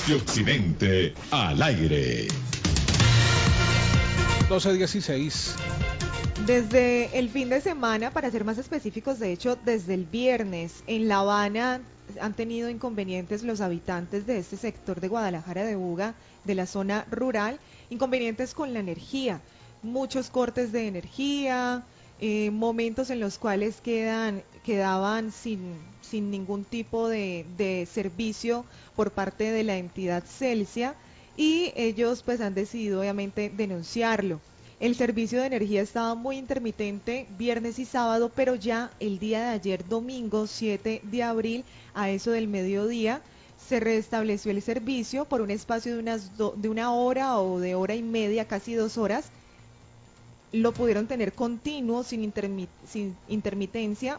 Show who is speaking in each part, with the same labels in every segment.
Speaker 1: Voz de Occidente al aire.
Speaker 2: 12:16.
Speaker 3: Desde el fin de semana, para ser más específicos, de hecho, desde el viernes, en La Habana han tenido inconvenientes los habitantes de este sector de Guadalajara de Buga, de la zona rural, inconvenientes con la energía, muchos cortes de energía, momentos en los cuales quedaban sin ningún tipo de servicio por parte de la entidad Celsia, y ellos pues han decidido obviamente denunciarlo. El servicio de energía estaba muy intermitente viernes y sábado, pero ya el día de ayer, domingo 7 de abril, a eso del mediodía, se restableció el servicio por un espacio de una hora o de hora y media, casi 2 horas. Lo pudieron tener continuo, sin intermitencia,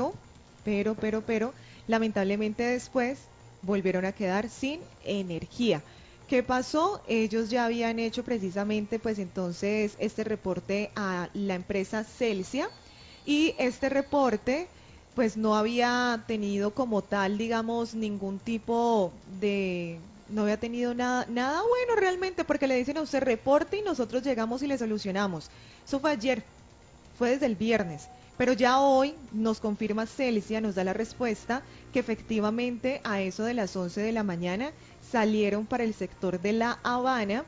Speaker 3: pero, lamentablemente después volvieron a quedar sin energía. ¿Qué pasó? Ellos ya habían hecho precisamente pues entonces este reporte a la empresa Celsia, y este reporte pues no había tenido como tal, digamos, ningún tipo de... No había tenido nada bueno realmente, porque le dicen a usted reporte y nosotros llegamos y le solucionamos. Eso fue ayer, fue desde el viernes, pero ya hoy nos confirma Celsia, nos da la respuesta que efectivamente a eso de las 11 de la mañana salieron para el sector de La Habana.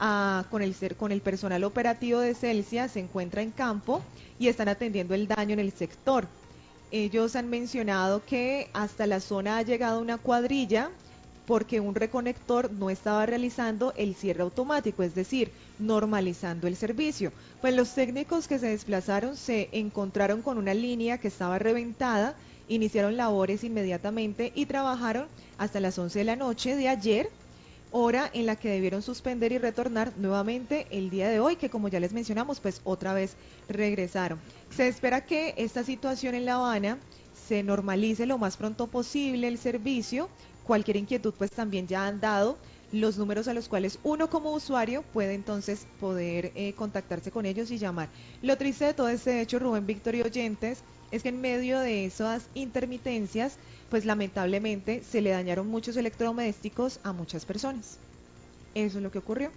Speaker 3: Con el personal operativo de Celsia se encuentra en campo y están atendiendo el daño en el sector. Ellos han mencionado que hasta la zona ha llegado una cuadrilla porque un reconector no estaba realizando el cierre automático, es decir, normalizando el servicio. Pues los técnicos que se desplazaron se encontraron con una línea que estaba reventada, iniciaron labores inmediatamente y trabajaron hasta las 11 de la noche de ayer, hora en la que debieron suspender y retornar nuevamente el día de hoy, que como ya les mencionamos, pues otra vez regresaron. Se espera que esta situación en La Habana se normalice lo más pronto posible el servicio. Cualquier inquietud pues también ya han dado los números a los cuales uno como usuario puede entonces poder contactarse con ellos y llamar. Lo triste de todo este hecho, Rubén, Víctor y oyentes, es que en medio de esas intermitencias, pues lamentablemente se le dañaron muchos electrodomésticos a muchas personas. Eso es lo que ocurrió.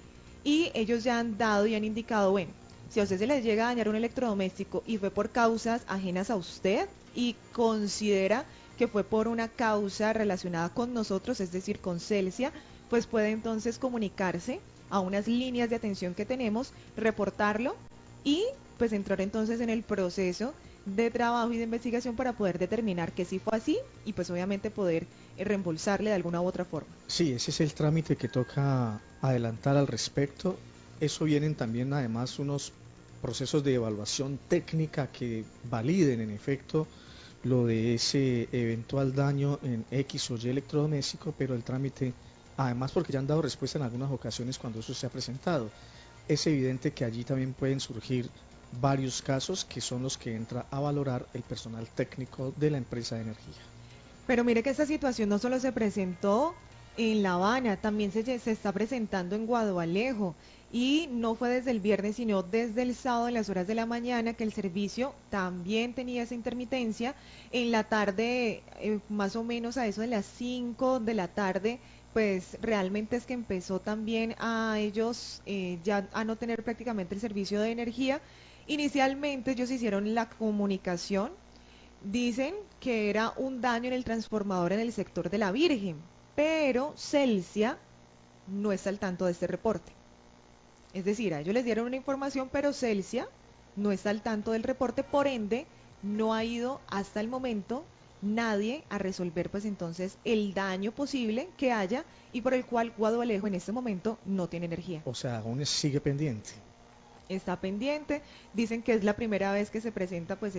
Speaker 3: Y ellos ya han dado y han indicado, bueno, si a usted se le llega a dañar un electrodoméstico y fue por causas ajenas a usted y considera que fue por una causa relacionada con nosotros, es decir, con Celsia, pues puede entonces comunicarse a unas líneas de atención que tenemos, reportarlo y pues entrar entonces en el proceso de trabajo y de investigación para poder determinar que sí fue así y pues obviamente poder reembolsarle de alguna u otra forma.
Speaker 2: Sí, ese es el trámite que toca adelantar al respecto. Eso vienen también además unos procesos de evaluación técnica que validen en efecto lo de ese eventual daño en X o Y electrodoméstico, pero el trámite, además porque ya han dado respuesta en algunas ocasiones cuando eso se ha presentado, es evidente que allí también pueden surgir varios casos que son los que entra a valorar el personal técnico de la empresa de energía.
Speaker 3: Pero mire que esta situación no solo se presentó en La Habana, también se está presentando en Guadualejo, y no fue desde el viernes, sino desde el sábado en las horas de la mañana que el servicio también tenía esa intermitencia. En la tarde, más o menos a eso de las 5 de la tarde, pues realmente es que empezó también a ellos ya a no tener prácticamente el servicio de energía. Inicialmente ellos hicieron la comunicación. Dicen que era un daño en el transformador en el sector de la Virgen, pero Celsia no está al tanto de este reporte. Es decir, a ellos les dieron una información, pero Celsia no está al tanto del reporte, por ende, no ha ido hasta el momento nadie a resolver pues entonces el daño posible que haya y por el cual Guadualejo en este momento no tiene energía.
Speaker 2: O sea, aún sigue pendiente.
Speaker 3: Está pendiente. Dicen que es la primera vez que se presenta pues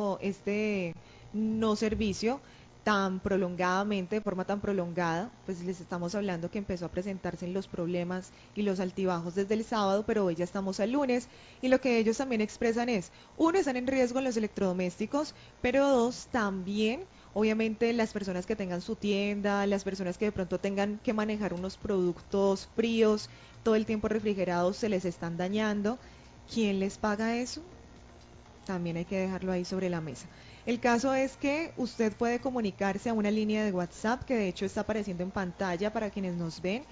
Speaker 3: este no servicio tan prolongadamente, de forma tan prolongada. Pues les estamos hablando que empezó a presentarse en los problemas y los altibajos desde el sábado, pero hoy ya estamos al lunes, y lo que ellos también expresan es, uno, están en riesgo los electrodomésticos, pero dos, también obviamente las personas que tengan su tienda, las personas que de pronto tengan que manejar unos productos fríos todo el tiempo refrigerados, se les están dañando. ¿Quién les paga eso? También hay que dejarlo ahí sobre la mesa. El caso es que usted puede comunicarse a una línea de WhatsApp que de hecho está apareciendo en pantalla para quienes nos ven,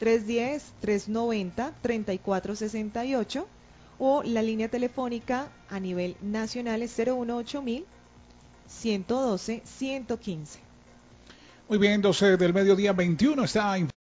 Speaker 3: 310-390-3468, o la línea telefónica a nivel nacional es 018-112-115.
Speaker 4: Muy bien, 12 del mediodía, 21 está